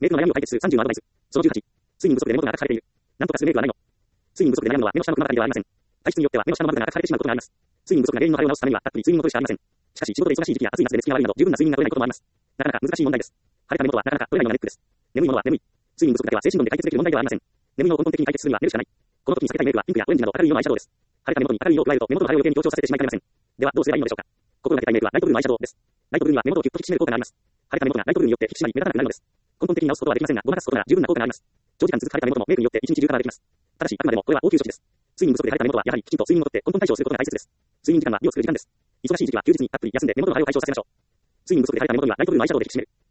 メイクの悩みを解決する30のアドバイス。その18。睡眠不足で目元が赤く腫れている。なんとかするメイクはないの。睡眠不足で悩むのは目の下のクマばかりではありません。体質によっては目の下のまぶたが赤く腫れてしまうことがあります。睡眠不足が原因の腫れを治すためには、たっぷり睡眠をとるしかありません。しかし、仕事で忙しい時期や暑い夏で寝つきが悪いなど、十分な睡眠が取れないこともあります。なかなか難しい問題です。晴れた目元はなかなか取れないのがネックです。眠いものは眠い。睡眠不足だけは精神論で解決できる問題ではありません。眠いのを根本的に解決するには寝るしかない。この時に避けたいメイクはピンクやオレンジなど明るい色のアイシャドウです。晴れた目元に明るい色を加えると目元の晴れを余計に強調させてしまいかねません。ではどうすればいいのでしょうか。心がけたいメイクはライトブルーのアイシャドウです。ライトブルーには目元をキュッと引き締める効果があります。晴れた目元がライトブルーによって引き締まり目立たなくなるのです。根本的に直すことはできませんが、ごまかすことなら十分な効果があります。長時間続く晴れた目元もメイクによって一日中カバーできます。ただし、あくまでもこれは応急処置です。睡眠不足で晴れた目元はやはりきちんと睡眠をとって根本対処をすることが大切です。睡眠時間は美を作る時間です。忙しい時期は休日にたっぷり休んで目元の晴れを解消させましょう。睡眠不足で晴れた目元にはライトブルーのアイシャドウで引き締める。